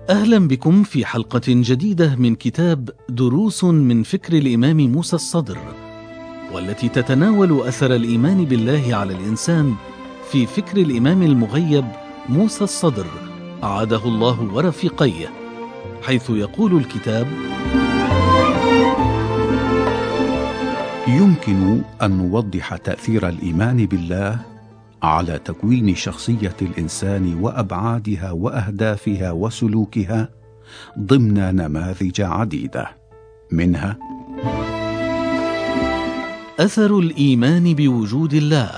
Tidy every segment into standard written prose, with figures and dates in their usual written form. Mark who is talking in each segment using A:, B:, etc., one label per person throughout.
A: أهلا بكم في حلقة جديدة من كتاب دروس من فكر الإمام موسى الصدر، والتي تتناول أثر الإيمان بالله على الإنسان في فكر الإمام المغيب موسى الصدر أعاده الله ورفيقيه، حيث يقول الكتاب:
B: يمكن أن نوضح تأثير الإيمان بالله على تكوين شخصية الإنسان وأبعادها وأهدافها وسلوكها ضمن نماذج عديدة، منها
A: أثر الإيمان بوجود الله.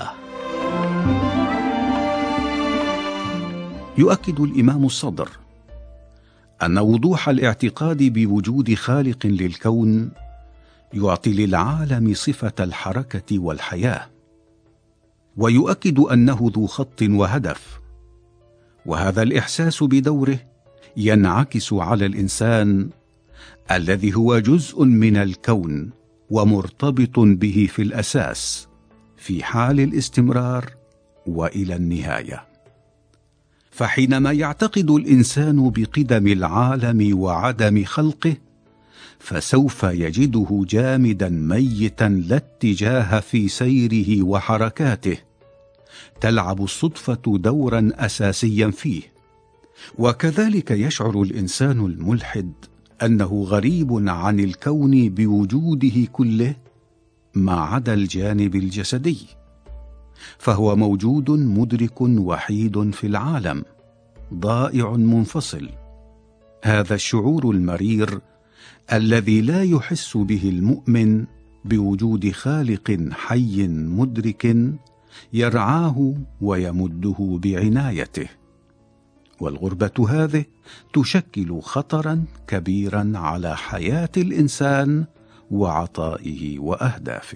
B: يؤكد الإمام الصدر أن وضوح الاعتقاد بوجود خالق للكون يعطي للعالم صفة الحركة والحياة، ويؤكد أنه ذو خط وهدف، وهذا الإحساس بدوره ينعكس على الإنسان الذي هو جزء من الكون ومرتبط به في الأساس في حال الاستمرار وإلى النهاية. فحينما يعتقد الإنسان بقدم العالم وعدم خلقه، فسوف يجده جامدا ميتا لا اتجاه في سيره وحركاته، تلعب الصدفة دورا أساسيا فيه. وكذلك يشعر الإنسان الملحد أنه غريب عن الكون بوجوده كله ما عدا الجانب الجسدي، فهو موجود مدرك وحيد في العالم، ضائع منفصل. هذا الشعور المرير الذي لا يحس به المؤمن بوجود خالق حي مدرك يرعاه ويمده بعنايته، والغربة هذه تشكل خطرا كبيرا على حياة الإنسان وعطائه وأهدافه.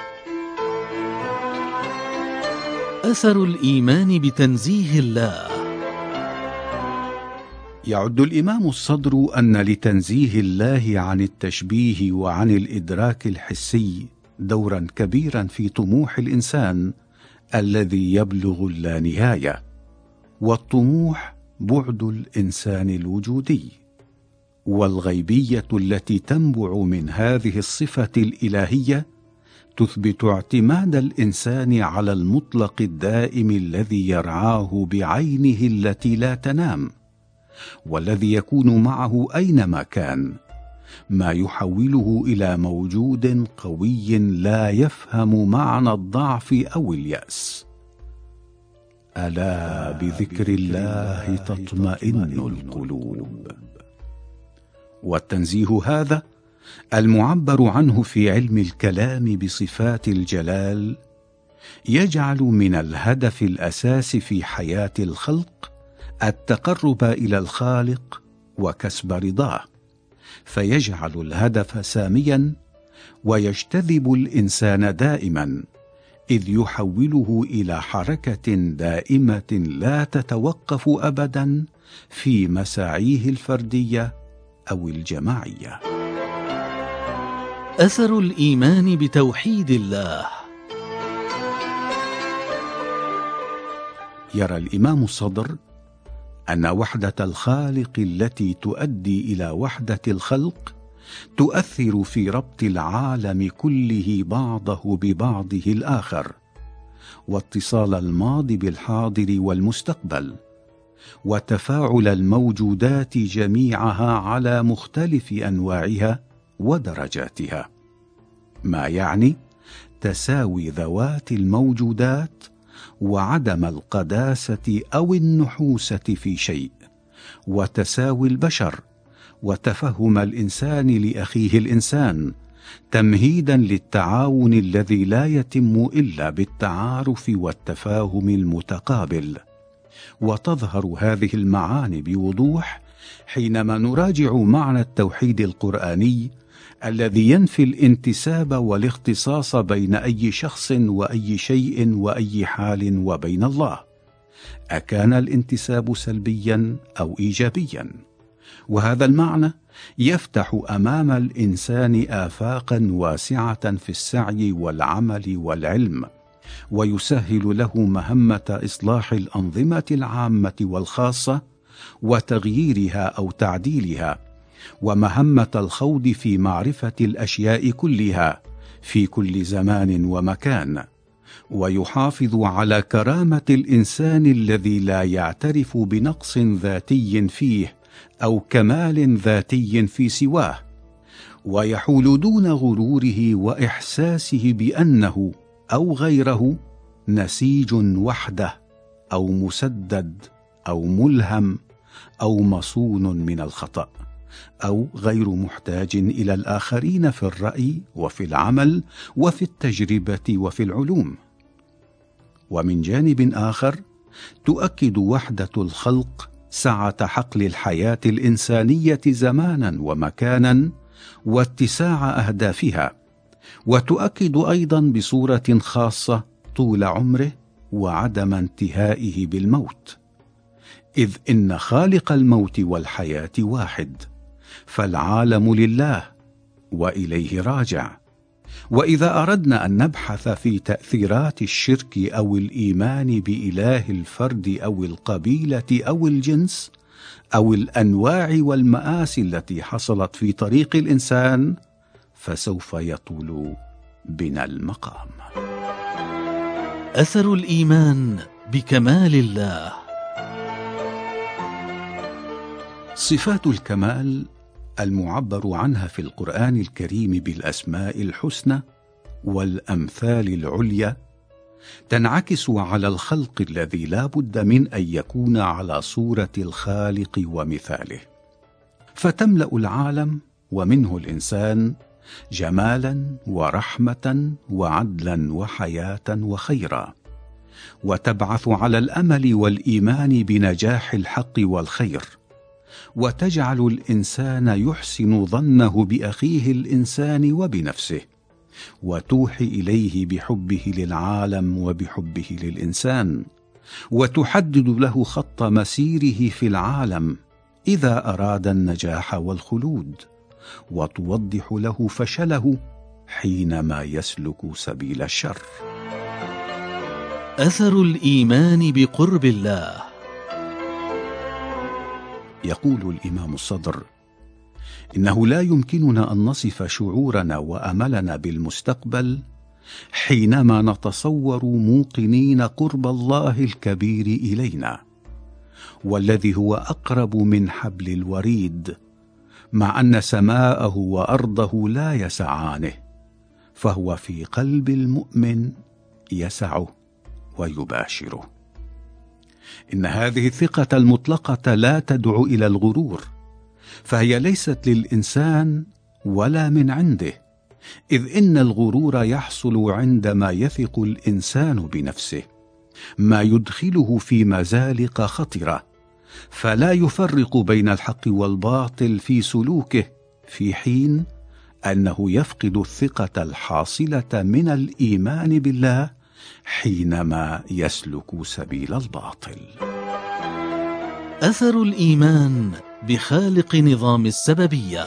A: أثر الإيمان بتنزيه الله.
B: يعد الإمام الصدر أن لتنزيه الله عن التشبيه وعن الإدراك الحسي دورا كبيرا في طموح الإنسان الذي يبلغ اللانهاية، والطموح بعد الإنسان الوجودي، والغيبية التي تنبع من هذه الصفة الإلهية تثبت اعتماد الإنسان على المطلق الدائم الذي يرعاه بعينه التي لا تنام، والذي يكون معه أينما كان، ما يحوله إلى موجود قوي لا يفهم معنى الضعف أو اليأس. ألا بذكر الله تطمئن القلوب. والتنزيه هذا المعبر عنه في علم الكلام بصفات الجلال يجعل من الهدف الأساس في حياة الخلق التقرب إلى الخالق وكسب رضاه، فيجعل الهدف ساميا ويجتذب الإنسان دائما، إذ يحوله إلى حركة دائمة لا تتوقف أبدا في مساعيه الفردية أو الجماعية.
A: أثر الإيمان بتوحيد الله.
B: يرى الإمام الصدر أن وحدة الخالق التي تؤدي إلى وحدة الخلق تؤثر في ربط العالم كله بعضه ببعضه الآخر، واتصال الماضي بالحاضر والمستقبل، وتفاعل الموجودات جميعها على مختلف أنواعها ودرجاتها، ما يعني تساوي ذوات الموجودات وعدم القداسة أو النحوسة في شيء، وتساوي البشر وتفهم الإنسان لأخيه الإنسان، تمهيدا للتعاون الذي لا يتم إلا بالتعارف والتفاهم المتقابل. وتظهر هذه المعاني بوضوح حينما نراجع معنى التوحيد القرآني الذي ينفي الانتساب والاختصاص بين أي شخص وأي شيء وأي حال وبين الله، أكان الانتساب سلبيا أو إيجابيا. وهذا المعنى يفتح أمام الإنسان آفاقا واسعة في السعي والعمل والعلم، ويسهل له مهمة إصلاح الأنظمة العامة والخاصة وتغييرها أو تعديلها، ومهمة الخوض في معرفة الأشياء كلها في كل زمان ومكان، ويحافظ على كرامة الإنسان الذي لا يعترف بنقص ذاتي فيه أو كمال ذاتي في سواه، ويحول دون غروره وإحساسه بأنه أو غيره نسيج وحده أو مسدد أو ملهم أو مصون من الخطأ، أو غير محتاج إلى الآخرين في الرأي وفي العمل وفي التجربة وفي العلوم. ومن جانب آخر تؤكد وحدة الخلق سعة حقل الحياة الإنسانية زمانا ومكانا واتساع أهدافها، وتؤكد أيضا بصورة خاصة طول عمره وعدم انتهائه بالموت، إذ إن خالق الموت والحياة واحد، فالعالم لله وإليه راجع. وإذا أردنا أن نبحث في تأثيرات الشرك أو الإيمان بإله الفرد أو القبيلة أو الجنس أو الأنواع والمآسي التي حصلت في طريق الإنسان، فسوف يطول بنا المقام.
A: أثر الإيمان بكمال الله.
B: صفات الكمال المعبر عنها في القرآن الكريم بالأسماء الحسنى والأمثال العليا تنعكس على الخلق الذي لا بد من أن يكون على صورة الخالق ومثاله، فتملأ العالم ومنه الإنسان جمالا ورحمة وعدلا وحياة وخيرا، وتبعث على الأمل والإيمان بنجاح الحق والخير، وتجعل الإنسان يحسن ظنه بأخيه الإنسان وبنفسه، وتوحي إليه بحبه للعالم وبحبه للإنسان، وتحدد له خط مسيره في العالم إذا أراد النجاح والخلود، وتوضح له فشله حينما يسلك سبيل الشر.
A: أثر الإيمان بقرب الله.
B: يقول الإمام الصدر: إنه لا يمكننا أن نصف شعورنا وأملنا بالمستقبل حينما نتصور موقنين قرب الله الكبير إلينا، والذي هو أقرب من حبل الوريد، مع أن سماءه وأرضه لا يسعانه، فهو في قلب المؤمن يسعه ويباشره. إن هذه الثقة المطلقة لا تدعو إلى الغرور، فهي ليست للإنسان ولا من عنده، إذ إن الغرور يحصل عندما يثق الإنسان بنفسه، ما يدخله في مزالق خطرة، فلا يفرق بين الحق والباطل في سلوكه، في حين أنه يفقد الثقة الحاصلة من الإيمان بالله حينما يسلك سبيل الباطل.
A: أثر الإيمان بخالق نظام السببية.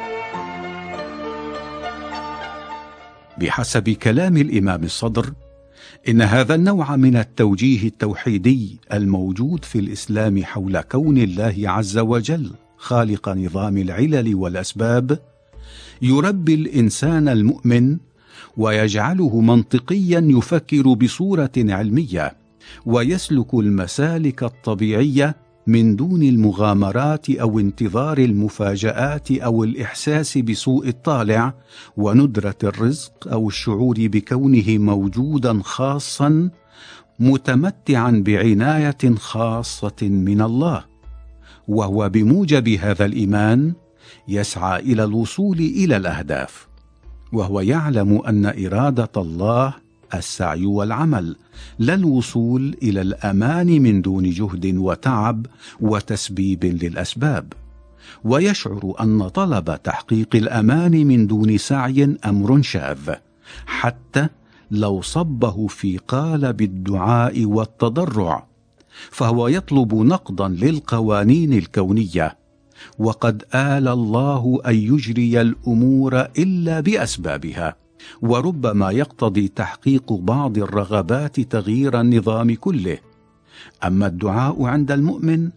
B: بحسب كلام الإمام الصدر، إن هذا النوع من التوجيه التوحيدي الموجود في الإسلام حول كون الله عز وجل خالق نظام العلل والأسباب يربي الإنسان المؤمن ويجعله منطقيا يفكر بصورة علمية، ويسلك المسالك الطبيعية من دون المغامرات أو انتظار المفاجآت أو الإحساس بسوء الطالع وندرة الرزق أو الشعور بكونه موجودا خاصا متمتعا بعناية خاصة من الله. وهو بموجب هذا الإيمان يسعى إلى الوصول إلى الأهداف، وهو يعلم أن إرادة الله السعي والعمل، لا الوصول إلى الأمان من دون جهد وتعب وتسبيب للأسباب، ويشعر أن طلب تحقيق الأمان من دون سعي أمر شاذ، حتى لو صبه في قالب الدعاء والتضرع، فهو يطلب نقضا للقوانين الكونية، وقد آل الله أن يجري الأمور إلا بأسبابها، وربما يقتضي تحقيق بعض الرغبات تغيير النظام كله. أما الدعاء عند المؤمن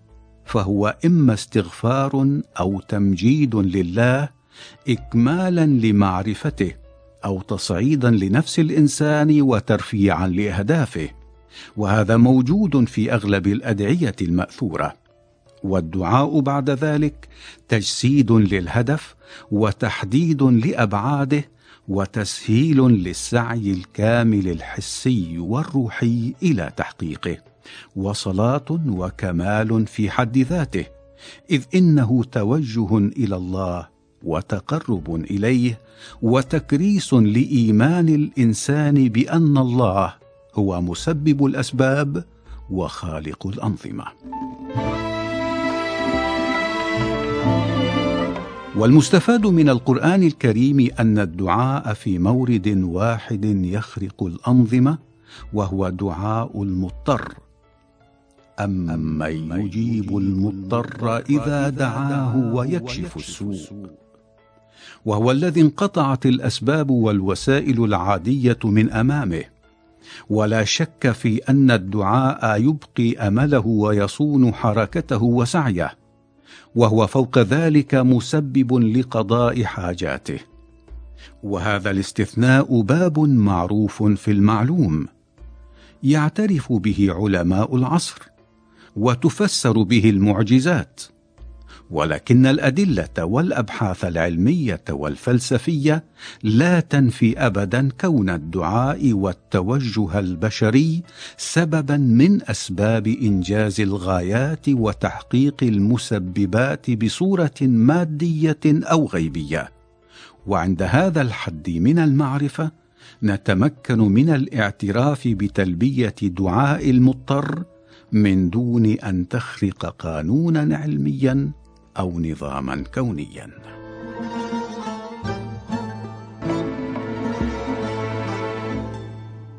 B: فهو إما استغفار أو تمجيد لله إكمالا لمعرفته، أو تصعيدا لنفس الإنسان وترفيعا لأهدافه، وهذا موجود في أغلب الأدعية المأثورة. والدعاء بعد ذلك تجسيد للهدف وتحديد لأبعاده وتسهيل للسعي الكامل الحسي والروحي إلى تحقيقه، وصلاة وكمال في حد ذاته، إذ إنه توجه إلى الله وتقرب إليه وتكريس لإيمان الإنسان بأن الله هو مسبب الأسباب وخالق الأنظمة. والمستفاد من القرآن الكريم أن الدعاء في مورد واحد يخرق الأنظمة، وهو دعاء المضطر. أمن يجيب المضطر إذا دعاه ويكشف السوء، وهو الذي انقطعت الأسباب والوسائل العادية من أمامه، ولا شك في أن الدعاء يبقي أمله ويصون حركته وسعيه، وهو فوق ذلك مسبب لقضاء حاجاته. وهذا الاستثناء باب معروف في المعلوم، يعترف به علماء العصر، وتفسر به المعجزات، ولكن الأدلة والأبحاث العلمية والفلسفية لا تنفي أبدا كون الدعاء والتوجه البشري سببا من أسباب إنجاز الغايات وتحقيق المسببات بصورة مادية أو غيبية. وعند هذا الحد من المعرفة نتمكن من الاعتراف بتلبية دعاء المضطر من دون أن تخرق قانونا علميا أو نظاما كونيا.